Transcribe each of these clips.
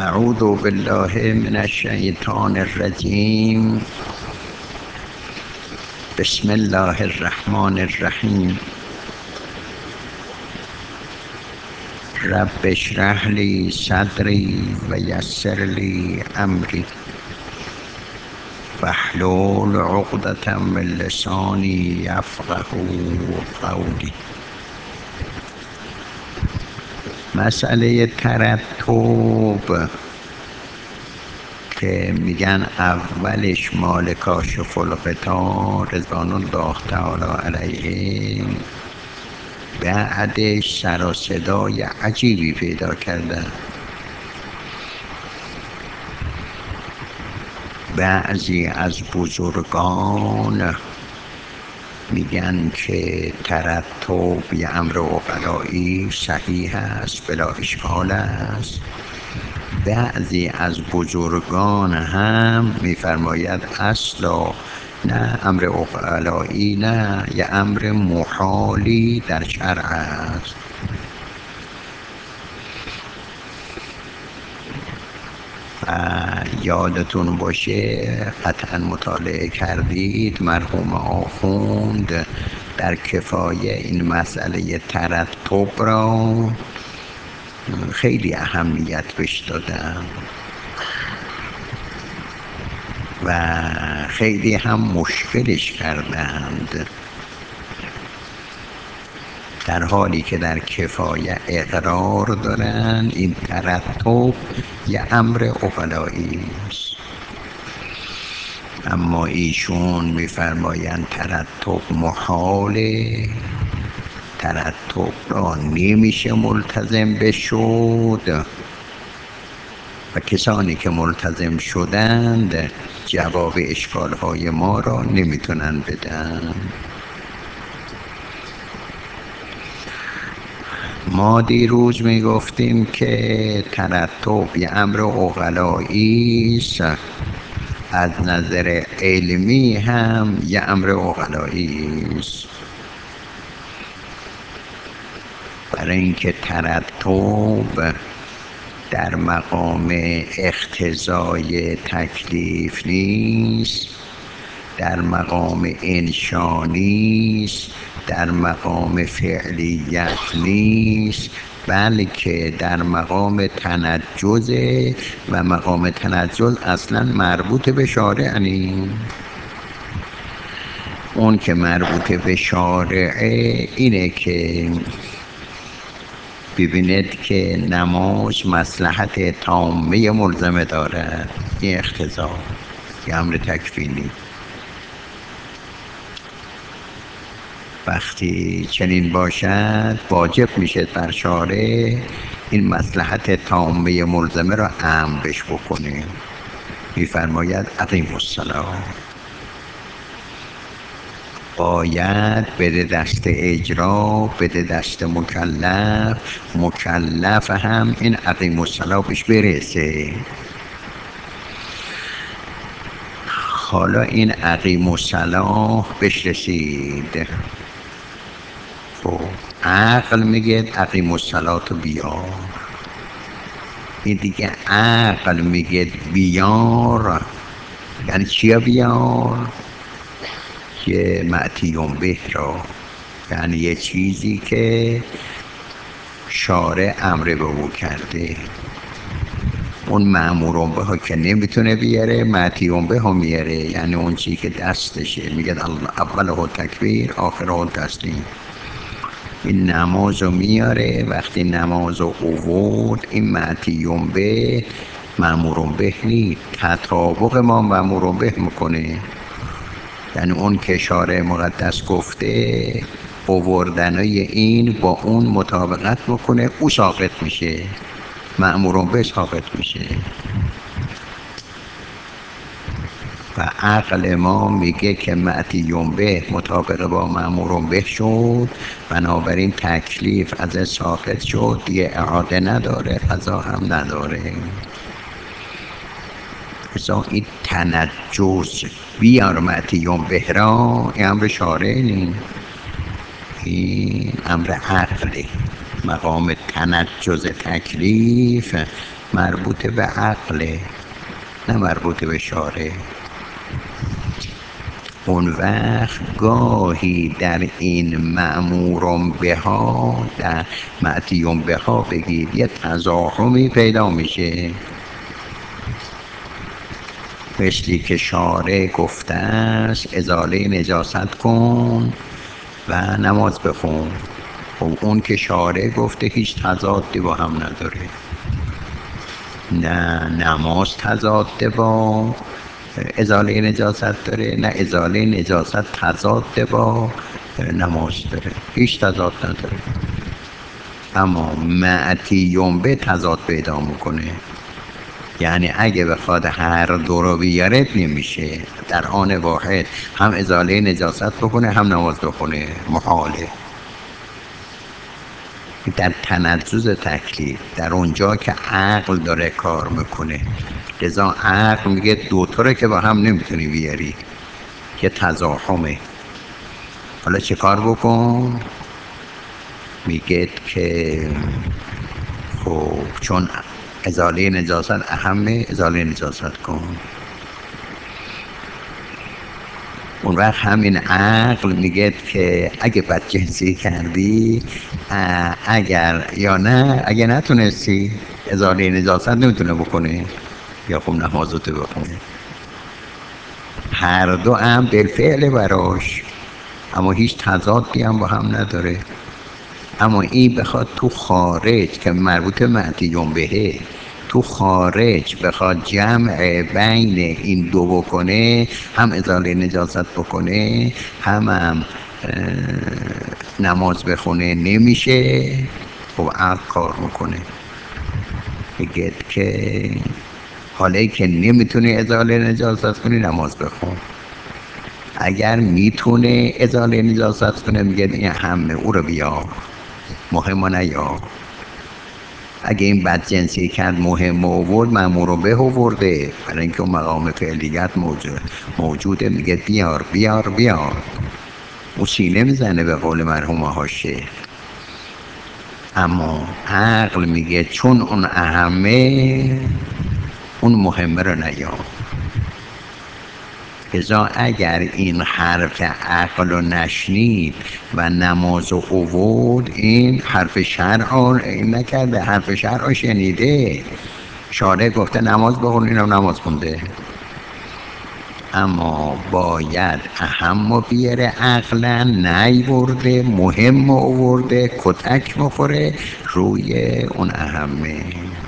اعوذ بالله من الشیطان الرجیم. بسم الله الرحمن الرحیم. رب اشرح لی صدری و یسر لی امری واحلل عقدة من لسانی یفقهوا قولی. مسئله ترتب که میگن اولش مال کاشف الغطا رضوان الله تعالی علیه، بعدش سر و صدای عجیبی پیدا کردن. بعضی از بزرگان میگن که ترتب یه امر عقلایی صحیح است، بلا اشکال است. بعضی از بزرگان هم میفرماید اصلا نه امر عقلایی، نه یه امر محالی در شرع است. یادتون باشه قطعا مطالعه کردید مرحوم آخوند در کفایه این مسئله ترتب را خیلی اهمیت بهش دادن و خیلی هم مشکلش کردند، در حالی که در کفایه اقرار دارن این ترتب یه امر عقلایی است. اما ایشون میفرمایند ترتب محاله، ترتب را نمیشه ملتزم بشد و کسانی که ملتزم شدند جواب اشکالهای ما را نمیتونن بدن. ما دیروز میگفتیم که ترتب یه امر عقلایی است، از نظر علمی هم یه امر عقلایی است، برای اینکه ترتب در مقام اقتضای تکلیف نیست، در مقام انشا نیست، در مقام فعلیت نیست، بلکه در مقام تنجز و مقام تنجز اصلا مربوط به شارع نیست. اون که مربوط به شارعه اینه که ببیند که نماز مصلحت تامه ملزمه دارد، این اقتضا یه امر تکفینی. وقتی چنین باشد واجب میشه بر شارع این مصلحت تامه ملزمه را امر بش بکنه. میفرماید اقیموا الصلاة، باید بده دست اجرا، بده دست مکلف، مکلف هم این اقیموا الصلاة بهش برسه. حالا این اقیموا الصلاة بهش رسید، خب عقل میگه اقیموا الصلاة بیار، این دیگه عقل میگه بیار، یعنی چیا بیار؟ که معتیون به را، یعنی یه چیزی که شارع امر به او کرده. اون مأمورون به ها که نمیتونه بیاره، معتیون به ها میاره، یعنی اون چیزی که دستشه. میگه اوله تکبیر آخره تسلیم. این نماز رو میاره، وقتی نماز رو اوورد این معتیون به مأمورون به نی، تطابق ما مأمورون به میکنه، یعنی اون که شارع مقدس گفته اووردنای این با اون مطابقت میکنه، او ساقط میشه، مأمورون به ساقط میشه. و عقل ما میگه که معتیون به مطابق با مأمورون به شد، بنابراین تکلیف از ساقط شد، دیگه اعاده نداره، قضا هم نداره. ازا این تنجز بیار معتیون به را، این امر شارع نی، این امر عقله. مقام تنجز تکلیف مربوط به عقله، نه مربوط به شارع. اون وقت گاهی در این مأمورم بها، در معتیم بها بگید، یه تزاحمی پیدا میشه، مثلی که شارع گفته است ازاله نجاست کن و نماز بخون. خب اون که شارع گفته هیچ تضادی با هم نداره، نه نماز تضاد با ازاله نجاست داره، نه ازاله نجاست تضاد با نماز داره، هیچ تضاد نداره. اما معتیم به تضاد پیدا میکنه، یعنی اگه بخواد هر دو رو بیاره نمیشه در آن واحد هم ازاله نجاست بکنه هم نماز بخونه، محاله. در تنزز تکلیف، در اونجا که عقل داره کار میکنه، لذا عقل میگه دوتا رو که با هم نمیتونی بیاری، که تزاحمه. حالا چه کار بکن؟ میگه که خب چون ازاله نجاست اهمه، ازاله نجاست کن. اون وقت همین عقل میگه که اگه بدجنسی کردی، اگر یا نه، اگه نتونستی ازاله نجاست نمیتونه بکنه، یا خب نمازتو بخونه. هر دو هم بالفعل براش، اما هیچ تضادی هم با هم نداره. اما این بخواد تو خارج که مربوط معتیم بهه، تو خارج بخواد جمع بین این دو بکنه، هم ازاله نجاست بکنه هم نماز بخونه، نمیشه. خب عقل کار میکنه، میگه که حالا که نمیتونی ازاله نجاست کنی، نماز بخون. اگر میتونه ازاله نجاست کنه، میگه این همه او رو بیار، مهم نیا. اگه این بدجنسی کرد مهم آورد، مأمور رو به آورده، برای اینکه اون مقام فعلیت موجوده، میگه بیار بیار بیار. او سینه میزنه به قول مرحوم هاشه. اما عقل میگه چون اون اهمه، اون مهمه رو نیا. ازا اگر این حرف عقل رو نشنید و نماز رو اوورد، این حرف شرع این نکرده، حرف شرع رو شنیده. شارع گفته نماز بخون، اینم نماز خونده. اما باید اهم رو بیاره، عقلا نیورده، مهم رو اوورده، کتک بخوره روی اون اهمه.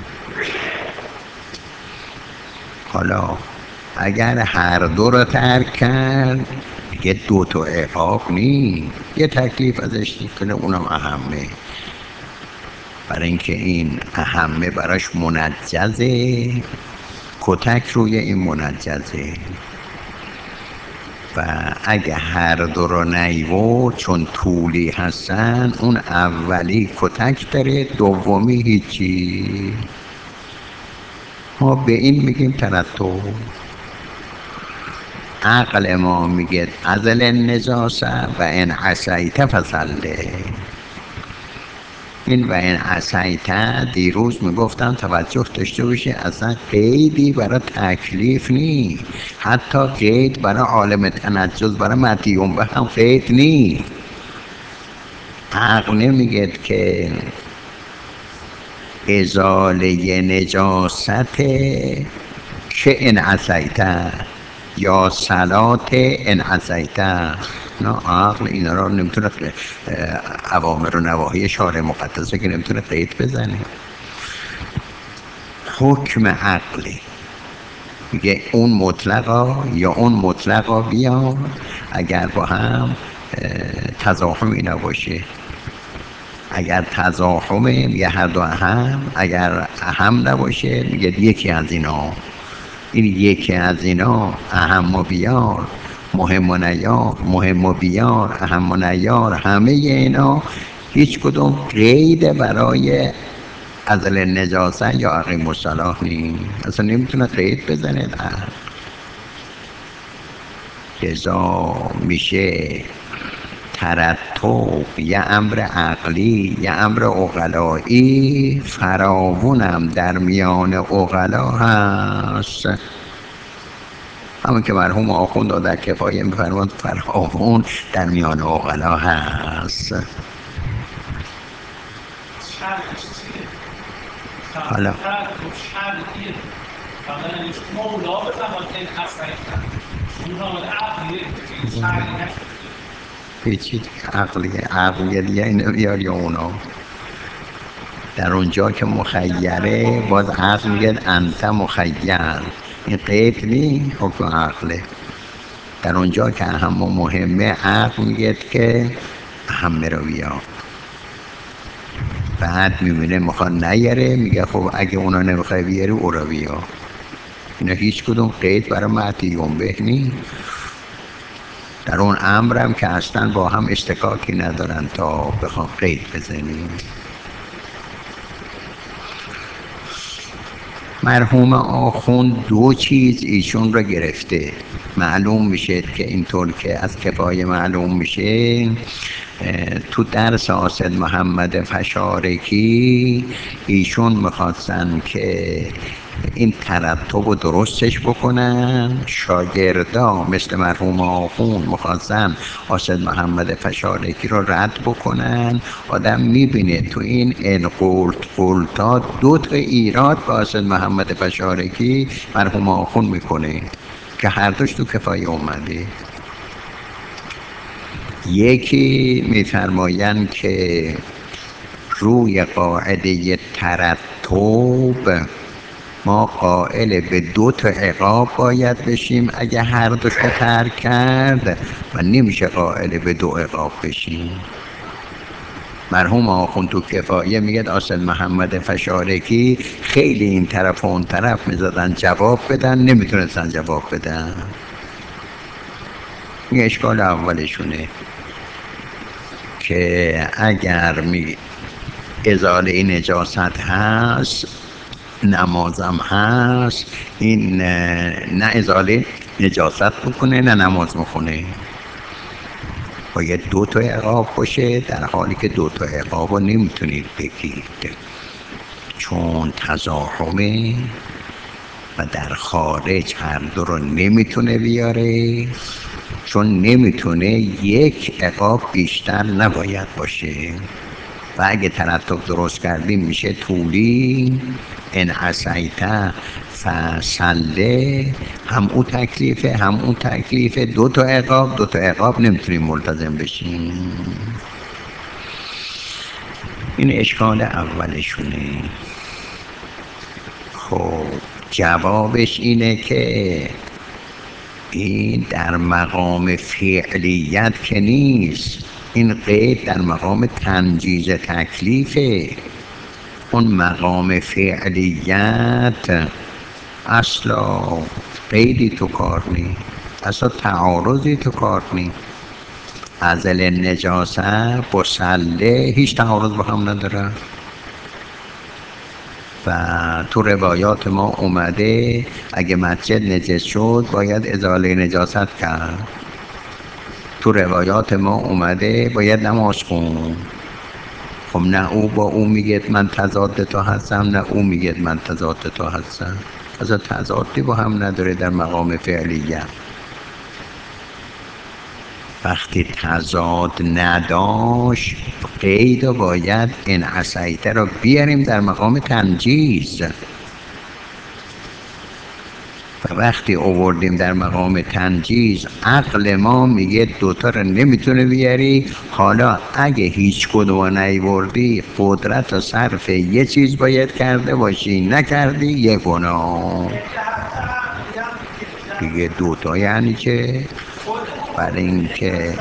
حالا اگر هر دو رو ترک کرد، دیگه دو تا اعاق نی، یه تکلیف ازش کنه، اونم اهمه. برای اینکه این اهمه براش منجزه، کتک روی این منجزه. و اگه هر دو رو نیورد، چون طولی هستن، اون اولی کتک داره، دومی هیچی. ما به این میگیم ترتب. عقل ما میگه ازل نجاسه و این عصیت فصله. این و این عصیت دیروز میگفتم توجه داشته باشی، اصلا قیدی برای تکلیف نی، حتی قید برای عالم تنجز، برای معتیم به هم قید نی. عقل نمیگه که ازاله نجاست که این عصیت یا صلات ان عصیته. نه، عقل اینا رو نمیتونه، اوامر و نواهی شارع مقدسه که نمیتونه قید بزنه. حکم عقلی میگه اون مطلقا یا اون مطلقا بیا، اگر با هم تزاحمی نباشه. اگر تزاحمه میگه هر دو اهم، اگر اهم نباشه میگه یکی از اینا. این یکی از اینا اهم و بیار، مهم و نیار، مهم و بیار، اهم و نیار، همه اینا هیچ کدوم قید برای ازل نجاسه یا عقیم الصلاح نیست، اصلا نمیتونه قید بزنه. لذا میشه ترتب خب یه امر عقلی یه امر عقلایی فراوونم در میان عقلا هست. همون که مرحوم آخوند در کفایه میفرماد فراوون در میان عقلا هست. حالا پیچید عقلیه دیگه اینو بیار یا اونا. در اونجا که مخیره باز عقل میگه انت مخیر، این قید نی، حکم عقله. در اونجا که اهم و مهمه عقل میگه که همه رو بیار. بعد میبینه میخواد نیاره میگه خب اگه اونا نمیخوای بیاری او رو بیار. اینا هیچ کدوم قید برای معتی ینبه نی. در اون امرم که اصلا با هم اشتکاکی ندارن تا بخوام قید بزنیم. مرحوم آخوند دو چیز ایشون را گرفته. معلوم میشه که اینطور که از کفایه معلوم میشه تو درس حاسد محمد فشارکی ایشون میخواستن که این ترتب رو درستش بکنن. شاگردا مثل مرحوم آخوند میخواستن حاسد محمد فشارکی رو رد بکنن. آدم میبینه تو این قلتا دو تا ایراد با حاسد محمد فشارکی مرحوم آخوند میکنه که هر دوش تو کفایه اومده. یکی میفرمایند که روی قاعده ترتب ما قائل به دو تا عقاب باید بشیم اگه هر دوش رو ترک کرد و نمیشه قائل به دو عقاب بشیم. مرحوم آخوند تو کفایه میگه حاسد محمد فشارکی خیلی این طرف و اون طرف میزدن جواب بدن، نمیتونستن جواب بدن. این اشکال اولشونه که اگر ازاله نجاست هست نمازم هست، این نه ازاله نجاست بکنه نه نماز بخونه. باید دو تا عقاب باشه، در حالی که دو تا عقاب رو نمیتونید بگید چون تزاحمه و در خارج هر دو رو نمیتونه بیاره. چون نمیتونه یک عقاب بیشتر نباید باشه و اگه ترتب درست کردیم میشه طولی. ان عصیت فصله، هم او تکلیفه هم اون تکلیفه. دو تا عقاب نمیتونیم ملتزم بشیم. این اشکال اولشونه. خب جوابش اینه که این در مقام فعلیت که نیست، این قید در مقام تنجیز تکلیفه. اون مقام فعلیت اصلا قیدی تو کار نی، اصلا تعارضی تو کار نی. ازل نجاست با سله هیچ تعارض با هم نداره و تو روایات ما اومده اگه مسجد نجس شد باید ازاله نجاست کرد. تو روایات ما اومده باید نماز خون. خب نه او با او میگه من تضاد تو هستم نه او میگه من تضاد تو هستم. از تضادی با هم نداره در مقام فعلیت. وقتی تضاد نداشت قید و باید این عصیته رو بیاریم در مقام تنجیز و وقتی آوردیم در مقام تنجیز عقل ما میگه دوتا رو نمیتونه بیاری. حالا اگه هیچ کدوم نیوردی قدرت و صرف یه چیز باید کرده باشی، نکردی یه گناه دیگه. دوتا یعنی که برای اینکه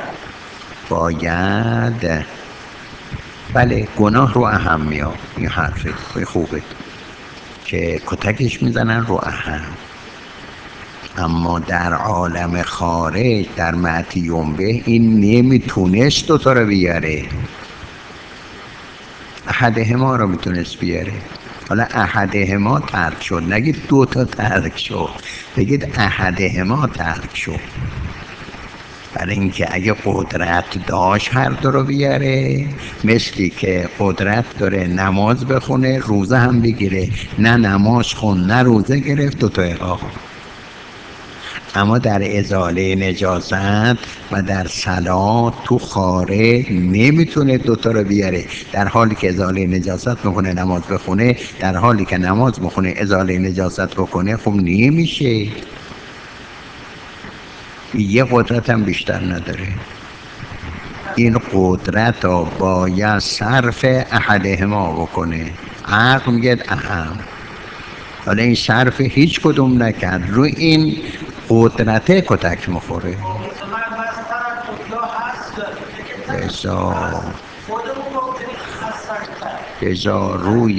باید بله گناه رو اهم میاد. این حرفه خوبه که کتکش میزنن رو اهم. اما در عالم خارج در معتی ینبه این نمیتونست دوتا رو بیاره. احدهما رو میتونست بیاره. حالا احدهما ترک شد، نگید دوتا ترک شد، بگید احدهما ترک شد. برای اینکه اگه قدرت داشت هر دو رو بیاره، مثلی که قدرت داره نماز بخونه روزه هم بگیره، نه نماز خون نه روزه گرفت، دوتا اقا. اما در ازاله نجاست و در صلات تو خارج نمیتونه دوتا رو بیاره. در حالی که ازاله نجاست بکنه نماز بخونه، در حالی که نماز بخونه ازاله نجاست بکنه، خب نمیشه. یه قدرت هم بیشتر نداره. این قدرت رو باید صرف احدهما بکنه. عقل میگه اهم، حالا این صرف هیچ کدوم نکرد، رو این قدرته کتک مخوره. لذا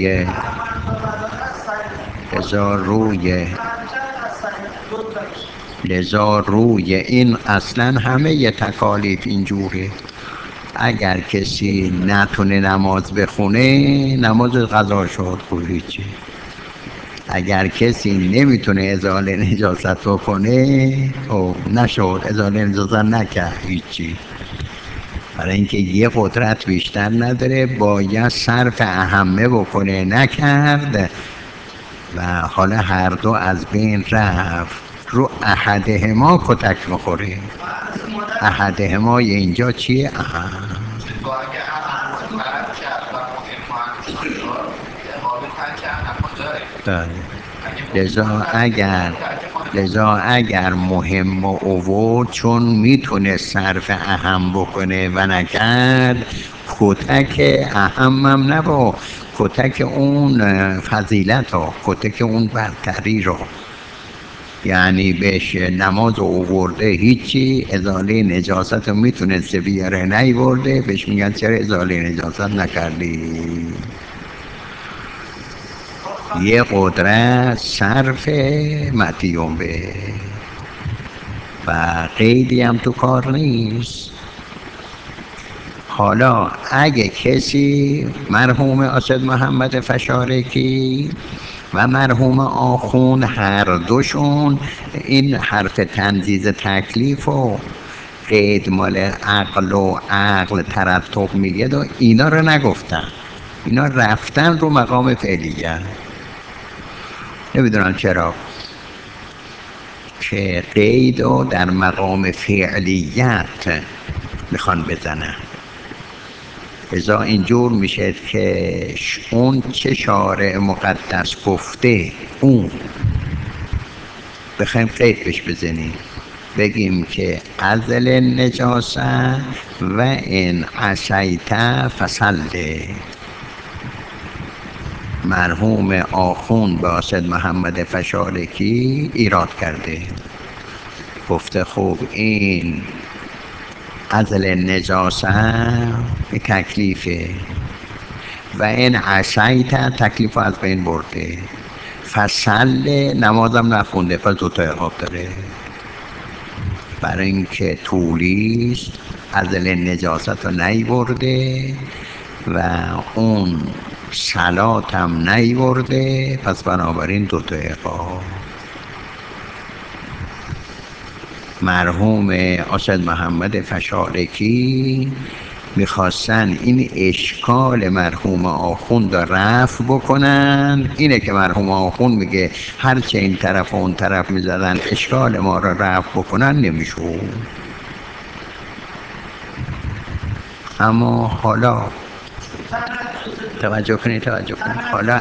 روی این اصلا همه ی تکالیف اینجوره. اگر کسی نتونه نماز بخونه، نماز قضا شد، خب هیچی. اگر کسی نمیتونه ازاله نجاست بکنه، خب نشد، ازاله نجاست نکرد، هیچی. برای اینکه یه قدرت بیشتر نداره، باید صرف اهمه بکنه، نکرد و حالا هر دو از بین رفت، رو احدهما کتک میخوره. احدهما اینجا چیه؟ لذا اگر مهم و اوورد، چون میتونه صرف اهم بکنه و نکرد، کتک اهمم نبا، کتک اون فضیلت ها، کتک اون برتری رو، یعنی بهش نماز اوورده هیچی، ازاله نجاست رو میتونسته بیاره نیورده، بهش میگن چرا ازاله نجاست نکردی؟ یه قدرت صرف مدیون به و قیدی هم تو کار نیست. حالا اگه کسی مرحوم اسد محمد فشارکی و مرحوم آخون هر دوشون این حرف تنزیز تکلیف و قید مال عقل و عقل ترتب میگه و اینا رو نگفتن، اینا رفتن رو مقام فعلیه. نمیدونم چرا که قید رو در مقام فعلیت میخوان بزنن. ازا اینجور میشه که اون چه شارع مقدس گفته اون بخوایم قید بش بزنیم، بگیم که ازل نجاست و ان عصیت فصله. مرحوم آخون به اسد محمد فشارکی ایراد کرده، گفته خوب این ازل نجاست تکلیفه و این عصیت تکلیف از بین برده، فصل نمازم نخونده، پس دوتا عقاب داره. برای اینکه طولیست، ازل نجاست رو نیورده و اون صلات هم نیورده، پس بنابراین دوتا عقاب. مرحوم اسد محمد فشارکی میخواستن این اشکال مرحوم آخوند رو رفع بکنن. اینه که مرحوم آخوند میگه هرچه این طرف و اون طرف میزدن اشکال ما رو رفع بکنن نمیشون. اما حالا توجه کنید، حالا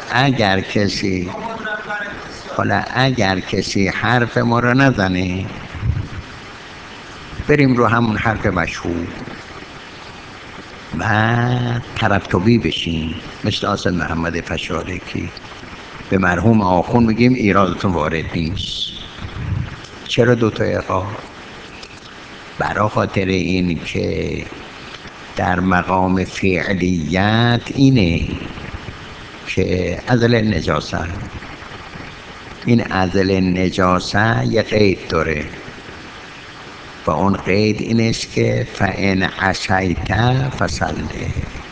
اگر کسی حرف ما رو نزنه، بریم رو همون حرف مشهور و ترتبی بشین، مثل اسد محمد فشارکی به مرحوم آخون میگیم ایرادتون وارد نیست. چرا دوتا عقاب؟ برای خاطر این که در مقام فعلیت اینه که ازل نجاست، این ازل نجاست یه قید داره و اون قید این است که فان عصیت فصله.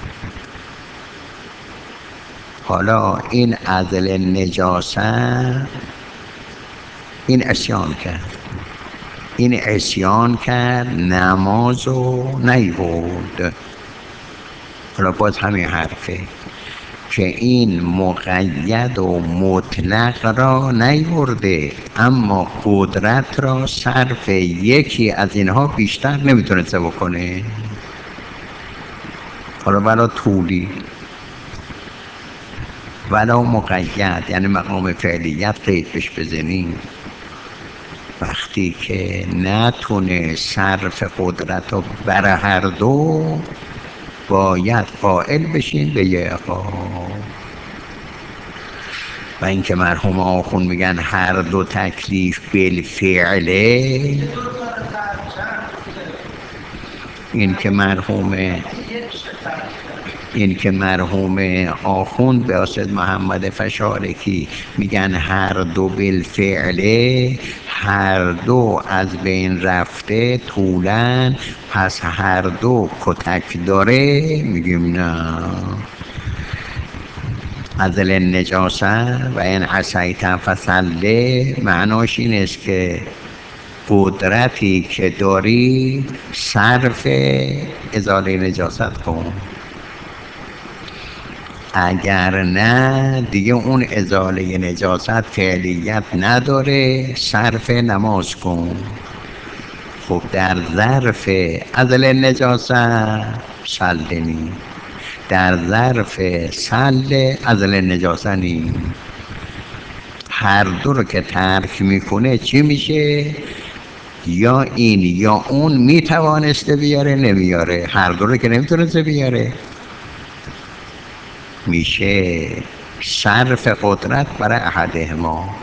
حالا این ازل نجاست این عصیان کرد، این عصیان کرد نماز و نیورد. حالا باز همین حرفه که این مقید و مطلق را نیورده، اما قدرت را صرف یکی از اینها بیشتر نمیتونسته بکنه. حالا ولا طولی ولا مقید، یعنی مقام فعلیت قید بهش بزنیم، وقتی که نتونه صرف قدرت رو بر هر دو، باید قائل بشین به یه عقاب. و اینکه مرحوم آخوند میگن هر دو تکلیف بالفعله، این که مرحوم آخوند به اسد محمد فشارکی میگن هر دو بالفعله، هر دو از بین رفته طولن، پس هر دو کتک داره، میگیم نه. ازل النجاسه و این عصیت فصله معناش این است که قدرتی که داری صرف ازاله نجاست کن، اگر نه دیگه اون ازاله نجاست فعلیت نداره، صرف نماز کن. خب در ظرف ازل نجاست سلنی، در ظرف سل ازل نجاست نی، هر دو رو که ترک میکنه چی میشه؟ یا این یا اون میتوانسته بیاره نمیاره، هر دو رو که نمیتونسته بیاره، میشه صرف قدرت برای احدهما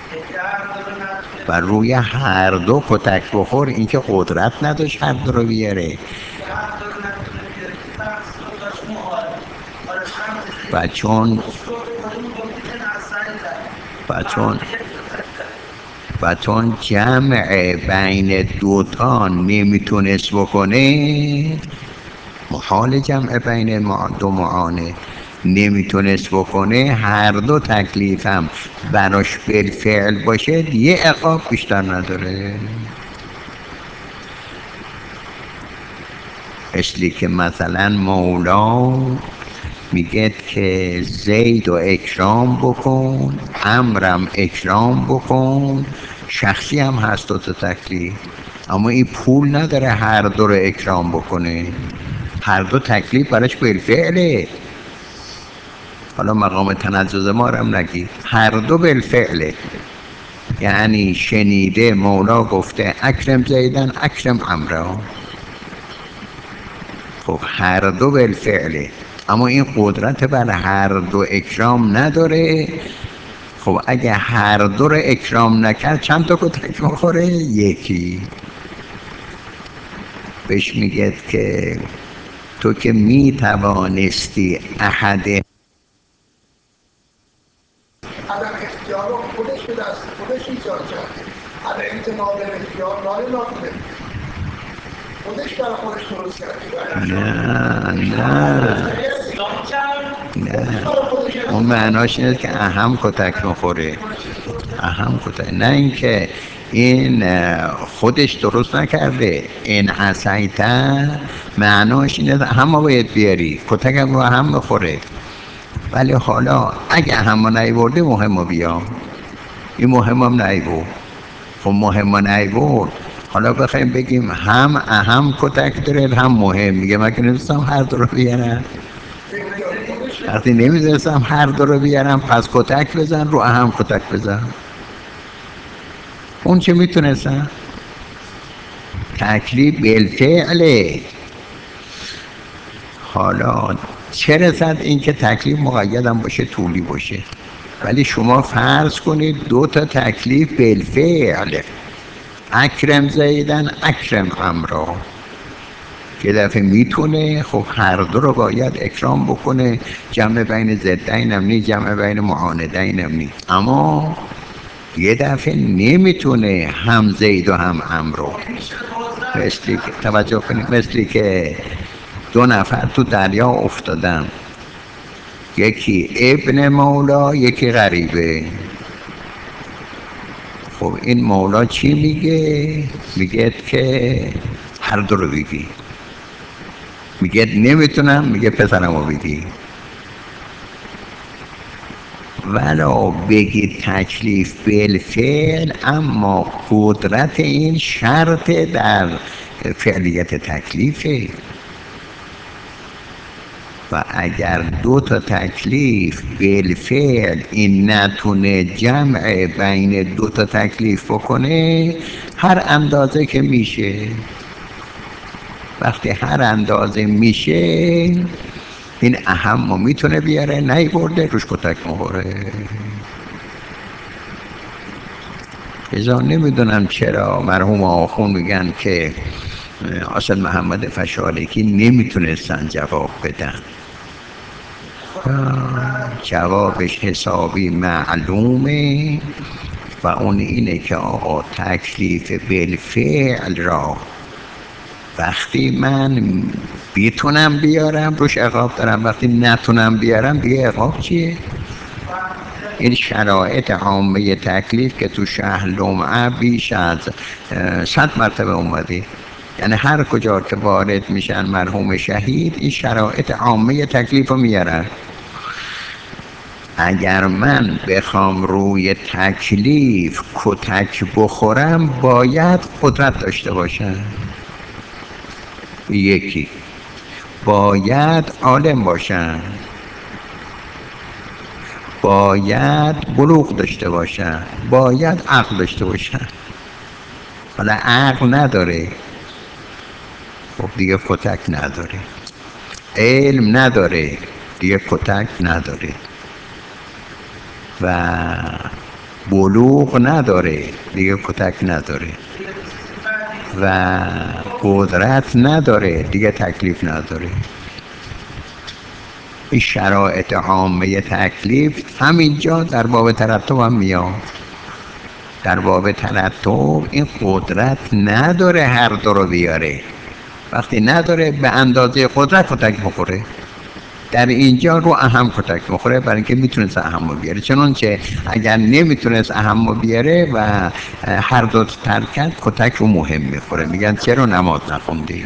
و روی هر دو کتک بخور. این که قدرت نداشت هر دو رو بیاره و چون جمع بین دوتا نمیتونست بکنه، محال جمع بین دو معانه نمیتونست بکنه، هر دو تکلیف هم براش بالفعل باشه، یه عقاب بیشتر نداره. مثلی که مثلا مولا میگه که زید و اکرام بکن، امرم اکرام بکن، شخصی هم هست دو تا تکلیف، اما این پول نداره هر دو رو اکرام بکنه، هر دو تکلیف براش بالفعله. حالا مقام تنزل ما رو هم نگید، هر دو بالفعله، یعنی شنیده مولا گفته اکرم زیدن اکرم امرا، خب هر دو بالفعله، اما این قدرت بر هر دو اکرام نداره. خب اگه هر دو رو اکرام نکرد چند تا کتک میخوره؟ یکی. بهش میگه که تو که میتوانستی احد عدم اختیار رو خودش به دست خودش ایجاد کرده، عدم امتناع به اختیار راه ناخده، خودش برای خودش درست کرده. نه اون معناش اینه که اهم کتک میخوره، اهم کتک، نه اینکه این خودش درست نکرده. این عصیته معناش اینه همه باید بیاری، کتک هم رو هم میخوره. ولی حالا اگه همه نیورده مهم بیا، این مهم هم نیورد، خب مهم نیورد، حالا بخوایم بگیم هم اهم کتک داره هم مهم، میگه من که نمیستم هر دو رو بیارم، وقتی نمیدونستم هر دو رو بیارم پس کتک بزن، رو اهم کتک بزن. اون چه میتونستم؟ تکلیف بالفعله. حالا چه رسد این که تکلیف مقیدم باشه طولی باشه، ولی شما فرض کنید دو تا تکلیف بالفعل، اکرم زیدن اکرم امرا، که دفعه میتونه خب هر دو رو باید اکرام بکنه، جمع بین ضدین هم نی، جمع بین معاندین هم نی، اما یه دفعه نمیتونه هم زید و هم امرو. مثلی که توجه کنید، مثلی که دو نفر تو دریا افتادن، یکی ابن مولا یکی غریبه. خب این مولا چی میگه؟ میگه که هر دو رو بگی. میگه نمیتونم، میگه پسرمو بگی. ولو بگی تکلیف بالفعل، اما قدرت این شرط در فعلیت تکلیفه. و اگر دو تا تکلیف بالفعل این نتونه جمع بین دو تا تکلیف بکنه، هر اندازه که میشه، وقتی هر اندازه میشه این اهم میتونه بیاره، نیورده روش کتک مخوره. ازا نمیدونم چرا مرحوم آخون میگن که حسن محمد فشالکی نمیتونستن جواب بدن. جوابش حسابی معلومه و اون اینه که آقا تکلیف بالفعل را وقتی من بیتونم بیارم روش عقاب دارم، وقتی نتونم بیارم دیگه عقاب چیه؟ این شرایط عامه تکلیف که تو شهر لمعه بیش از 100 مرتبه اومده، یعنی هر کجا که وارد میشن مرحوم شهید این شرایط عامه تکلیف رو میارن. اگر من بخوام روی تکلیف کتک بخورم باید قدرت داشته باشم، یکی باید عالم باشم، باید بلوغ داشته باشم، باید عقل داشته باشم. حالا عقل نداره، خب دیگه کتک نداره. علم نداره، دیگه کتک نداره. و بلوغ نداره، دیگه کتک نداره. و قدرت نداره، دیگه تکلیف نداره. این شرایط عامه تکلیف همینجا در باب ترتب هم میاد. در باب ترتب این قدرت نداره هر دو رو بیاره، وقتی نداره به اندازه قدرت کتک بخوره. در اینجا رو اهم کتک بخوره برای اینکه میتونست اهم رو بیاره، چنانچه اگر نمیتونست اهم رو بیاره و هر دو ترکت کتک رو مهم میخوره. میگن چرا نماز نخوندی؟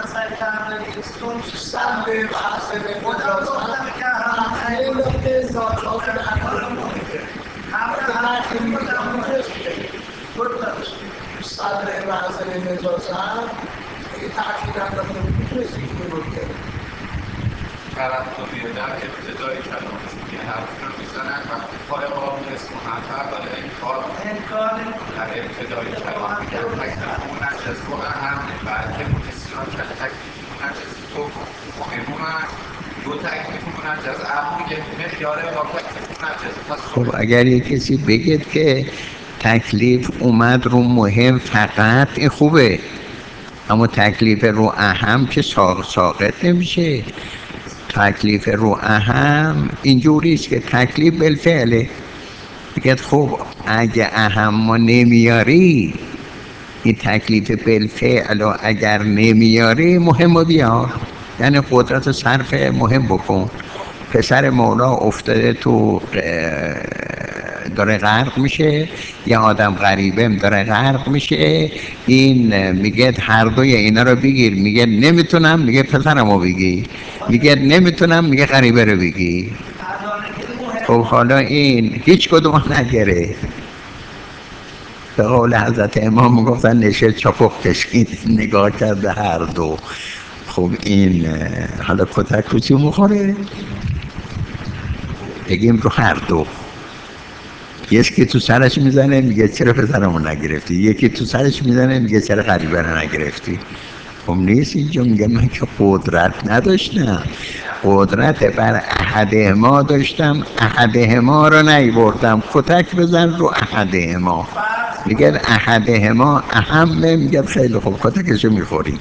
صدر محضر نجاست این تحقیق هم داشته میتونستی این رو که ترتبیه در ابتدای کلام یه حرفی رو میزنن وقتی پای قابل اسم محفر داره این کار در ابتدای کلام میگن تکلیف منجز رو اهم بلکه بسیار کرد تکلیف منجز تو مهمون دو تکلیف منجز اهم یک مقیاره با تکلیف منجز. خب اگر یک کسی بگید که تکلیف اومد رو مهم فقط این خوبه، اما تکلیف رو اهم که ساقط نمیشه. تکلیف رو اهم اینجوریست که تکلیف بالفعله. بگید خب اگه اهم ما نمیاری این تکلیف بالفعل و اگر نمیاری مهم رو بیار، یعنی قدرت صرف مهم بکن. پسر مولا افتاده تو داره غرق میشه، یه آدم غریبه داره غرق میشه، این میگه هر دوی اینا رو بگیر، میگه نمیتونم، میگه پسرمو بگی، میگه نمیتونم، میگه غریبه رو بگی. خب حالا این هیچ کدوم نگره. به قول حضرت امام میگفتن نشه چاپخ کشید، نگاه کرده هر دو. خب این حالا کتک رو چی میخوره؟ بگیم رو هر دو. یکی تو سرش میزنه میگه چرا پسرمو نگرفتی، یکی تو سرش میزنه میگه چرا غریبه رو نگرفتی. خب نیست اینجا، میگه من که قدرت نداشتم، قدرت بر احدهما داشتم، احدهما رو نیوردم، کتک بزن رو احدهما. میگه احدهما اهمه، میگه خیلی خوب کتکشو میخوری.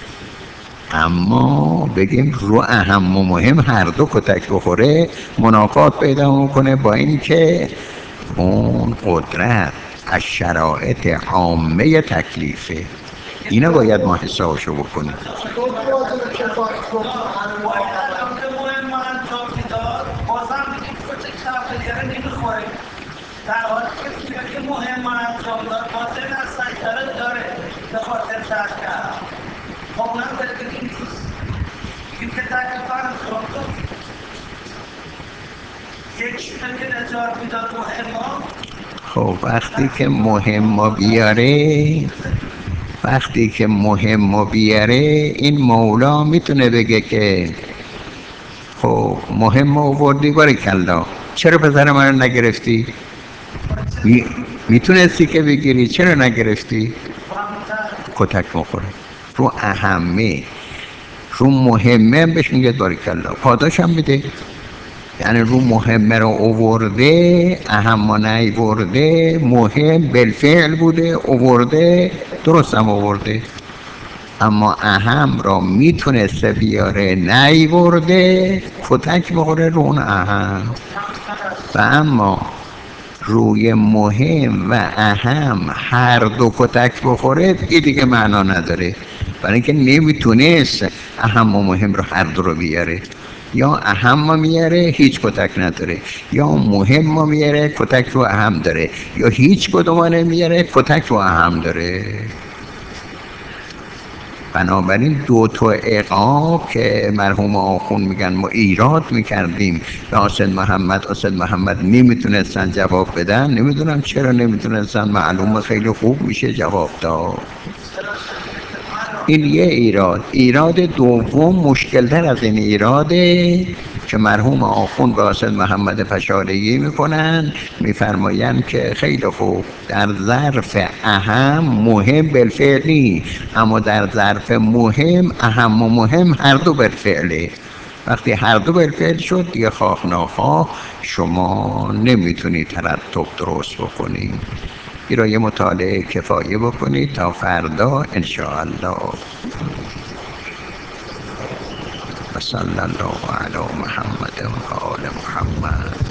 اما بگیم رو اهم و مهم هر دو کتک بخوره منافات پیدا میکنه با اینکه اون قدرت از شرایط عامه تکلیفه. اینا باید ما حسابشو بکنیم. در حالی که مهم خب وقتی که مهم بیاره این مولا میتونه بگه که خب مهم آوردی باریکلا، چرا پسر من رو نگرفتی؟ میتونستی که بگیری، چرا نگرفتی؟ کتک بخوره رو اهمه، رو مهمه بهش میگه باریکلا، پاداش هم میده. یعنی رو مهمه رو اوورده، اهم و نیورده، مهم بالفعل بوده اوورده، درست هم اوورده. اما اهم را میتونسته بیاره نیورده، کتک بخوره رو اون اهم. و اما روی مهم و اهم هر دو کتک بخوره دیگه معنا نداره، برای اینکه نمیتونست اهم و مهم رو هر دو رو بیاره. یا اهم رو میاره هیچ کتک نداره، یا مهم رو میاره کتک رو اهم داره، یا هیچ کدوم نمیاره کتک رو اهم داره. بنابراین دو تا عقاب که مرحوم آخون میگن ما ایراد میکردیم به آسد محمد نمیتونستن جواب بدن، نمیدونم چرا نمیتونستن، معلومه خیلی خوب میشه جواب داد. این یه ایراد دوم مشکلتر از این ایراده که مرحوم آخوند به آسد محمد پشارگی میکنن، میفرمایند که خیلی خوب در ظرف اهم مهم بالفعل نیست، اما در ظرف مهم اهم و مهم هر دو بالفعله. وقتی هر دو بالفعل شد دیگه خواه ناخواه شما نمیتونی ترتب درست بکنی. این را یه مطالعه کفایه بکنید تا فردا انشاءالله. و صلی الله علی محمد و آل محمد.